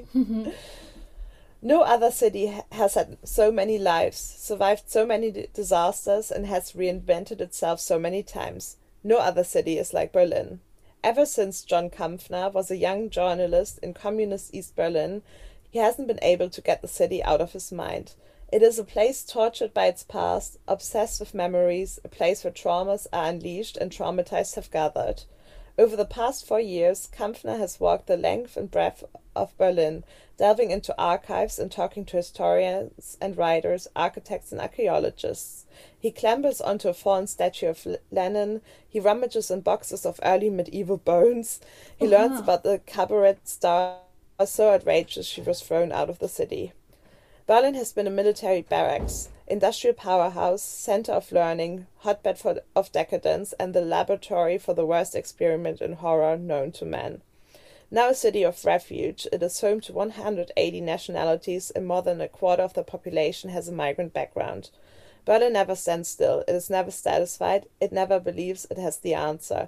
No other city has had so many lives, survived so many disasters, and has reinvented itself so many times. No other city is like Berlin. Ever since John Kampfner was a young journalist in communist East Berlin, he hasn't been able to get the city out of his mind. It is a place tortured by its past, obsessed with memories, a place where traumas are unleashed and traumatized have gathered. Over the past 4 years, Kampfner has walked the length and breadth of Berlin, delving into archives and talking to historians and writers, architects and archaeologists. He clambers onto a fallen statue of Lenin. He rummages in boxes of early medieval bones. He learns about the cabaret star so outrageous she was thrown out of the city. Berlin has been a military barracks, industrial powerhouse, center of learning, hotbed of decadence, and the laboratory for the worst experiment in horror known to man. Now a city of refuge, it is home to 180 nationalities and more than a quarter of the population has a migrant background. Berlin never stands still, it is never satisfied, it never believes it has the answer.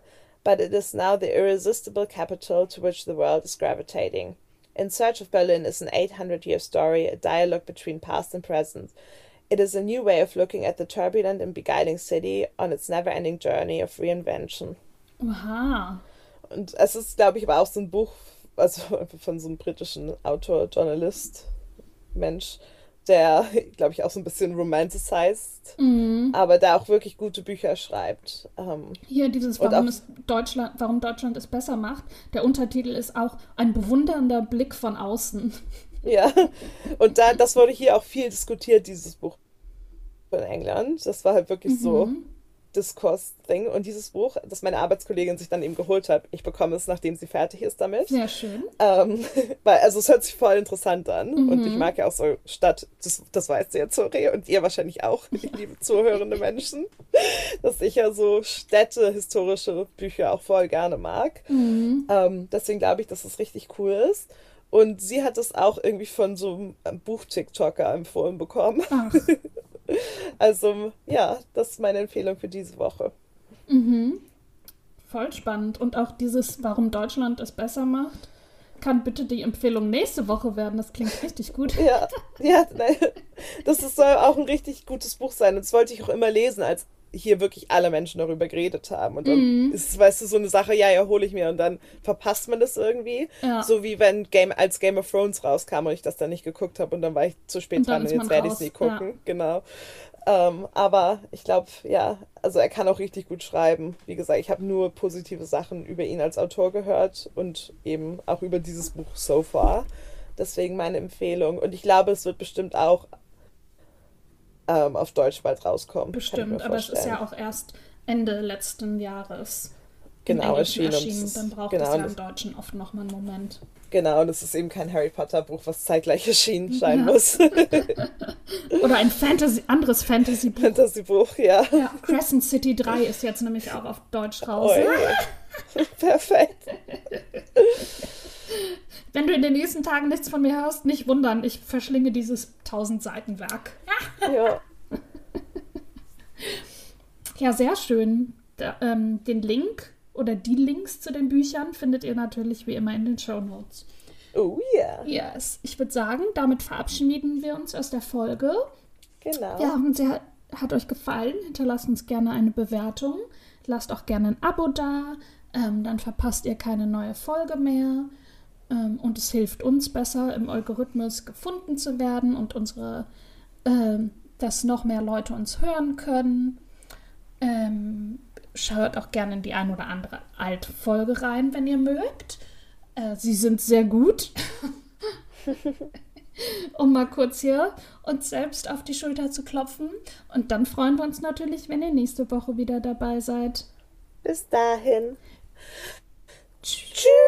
but it is now the irresistible capital to which the world is gravitating. In Search of Berlin is an 800-year story, a dialogue between past and present. It is a new way of looking at the turbulent and beguiling city on its never-ending journey of reinvention. Aha. Und es ist, glaube ich, aber auch so ein Buch, also von so einem britischen Autor, Journalist, Mensch, der, glaube ich, auch so ein bisschen romanticized, aber der auch wirklich gute Bücher schreibt. Hier dieses, warum Deutschland es besser macht. Der Untertitel ist auch ein bewundernder Blick von außen. Ja, und das wurde hier auch viel diskutiert, dieses Buch in England. Das war halt wirklich so Diskurs-Ding. Und dieses Buch, das meine Arbeitskollegin sich dann eben geholt hat, ich bekomme es, nachdem sie fertig ist damit. Sehr schön. Also es hört sich voll interessant an. Und ich mag ja auch so das weißt du jetzt, sorry, und ihr wahrscheinlich auch, liebe zuhörende Menschen, dass ich ja so städtehistorische Bücher auch voll gerne mag. Deswegen glaube ich, dass es richtig cool ist. Und sie hat es auch irgendwie von so einem Buch-TikToker empfohlen bekommen. Ach. Also, ja, das ist meine Empfehlung für diese Woche. Voll spannend. Und auch dieses, warum Deutschland es besser macht, kann bitte die Empfehlung nächste Woche werden. Das klingt richtig gut. Ja, nein, soll auch ein richtig gutes Buch sein. Und das wollte ich auch immer lesen, als hier wirklich alle Menschen darüber geredet haben. Und dann ist es, weißt du, so eine Sache, ja, hole ich mir und dann verpasst man das irgendwie. Ja. So wie wenn als Game of Thrones rauskam und ich das dann nicht geguckt habe und dann war ich zu spät dran und jetzt werde ich es nie gucken. Ja. Genau. Aber ich glaube, ja, also er kann auch richtig gut schreiben. Wie gesagt, ich habe nur positive Sachen über ihn als Autor gehört und eben auch über dieses Buch so far. Deswegen meine Empfehlung. Und ich glaube, es wird bestimmt auch auf Deutsch bald rauskommen. Bestimmt, aber es ist ja auch erst Ende letzten Jahres erschienen. Dann braucht es ja im Deutschen oft nochmal einen Moment. Genau, und es ist eben kein Harry Potter Buch, was zeitgleich erschienen sein muss. Oder ein anderes Fantasy-Buch. Fantasy-Buch, ja. Crescent City 3 ist jetzt nämlich auch auf Deutsch raus. Perfekt. Wenn du in den nächsten Tagen nichts von mir hörst, nicht wundern, ich verschlinge dieses 1000-Seiten-Werk. Ja. Ja, sehr schön. Den Link oder die Links zu den Büchern findet ihr natürlich wie immer in den Shownotes. Oh ja. Yeah. Yes. Ich würde sagen, damit verabschieden wir uns aus der Folge. Genau. Wir hoffen, sie hat euch gefallen. Hinterlasst uns gerne eine Bewertung. Lasst auch gerne ein Abo da. Dann verpasst ihr keine neue Folge mehr. Und es hilft uns besser, im Algorithmus gefunden zu werden und dass noch mehr Leute uns hören können. Schaut auch gerne in die ein oder andere alte Folge rein, wenn ihr mögt. Sie sind sehr gut. Um mal kurz hier uns selbst auf die Schulter zu klopfen. Und dann freuen wir uns natürlich, wenn ihr nächste Woche wieder dabei seid. Bis dahin. Tschüss.